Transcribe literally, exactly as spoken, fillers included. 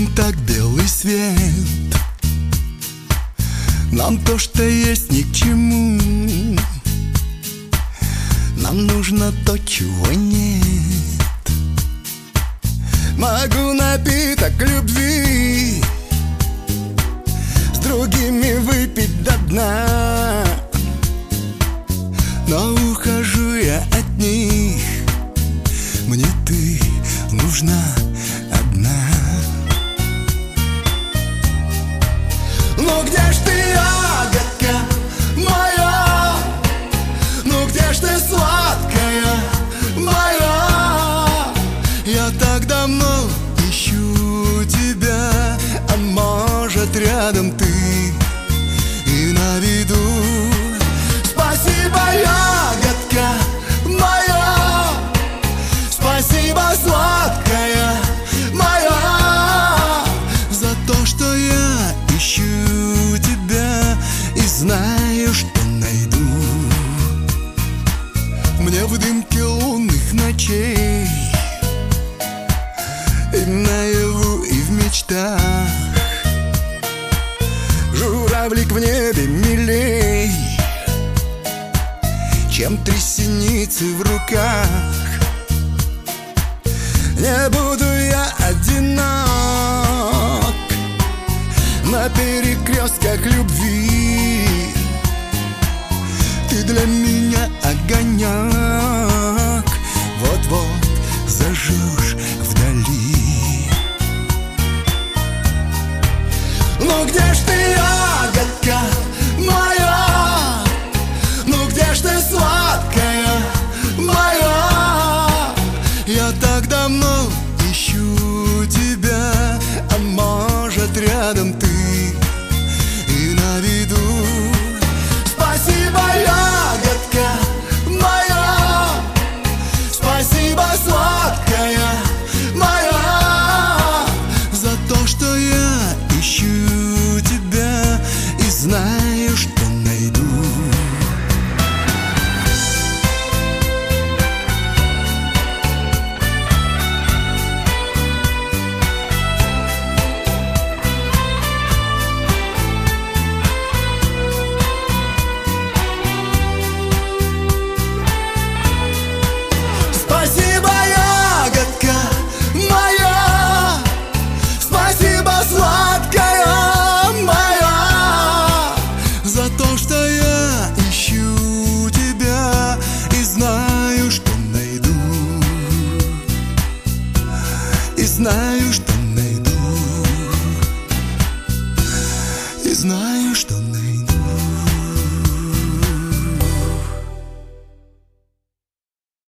так белый свет. Нам то, что есть, ни к чему. Нам нужно то, чего нет. Могу напиток любви с другими выпить до дна, но ухожу я от них. Мне ты нужна одна. Ну где ж ты, ягодка моя? Ну где ж ты, сладкая моя? Я так давно ищу тебя, а может рядом ты и на виду. Спасибо, ягодка моя, спасибо, сладкая моя, за то, что я ищу тебя и знаю, что найду. Мне в дымке лунных ночей и наяву, и в мечтах журавлик в небе милей, чем три синицы в руках. Не буду я одинок на перекрестках любви. Ты для меня огонек, вот-вот зажжешь вдали. Ну где ж ты, ягодка моя? Ну где ж ты, сладкая моя? Я так давно ищу тебя, а может рядом ты и на виду. Спасибо, ягодка моя, спасибо, сладкая моя, за то, что я ищу тебя и знаю, что найду. Спасибо, ягодка моя, спасибо, сладкая моя, за то, что я ищу тебя и знаю, что найду. И знаю, что найду. И знаю, что найду.